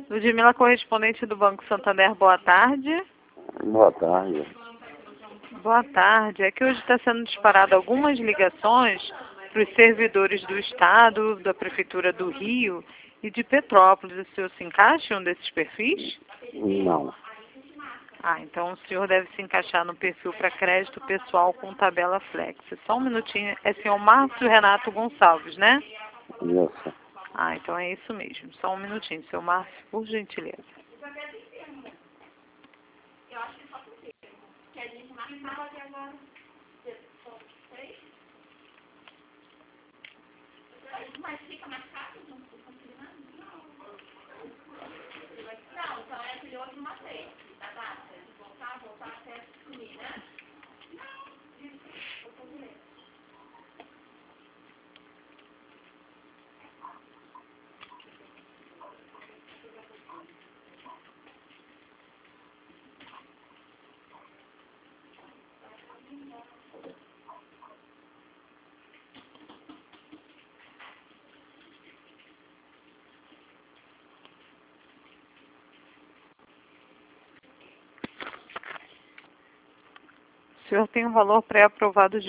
Ludmila, correspondente do Banco Santander, boa tarde. Boa tarde. Boa tarde. É que hoje está sendo disparado algumas ligações para os servidores do Estado, da Prefeitura do Rio e de Petrópolis. O senhor se encaixa em um desses perfis? Não. Então o senhor deve se encaixar no perfil para crédito pessoal com tabela Flex. Só um minutinho. É senhor Márcio Renato Gonçalves, né? Isso. Então é isso mesmo. Só um minutinho, seu Márcio, por gentileza. O senhor tem um valor pré-aprovado de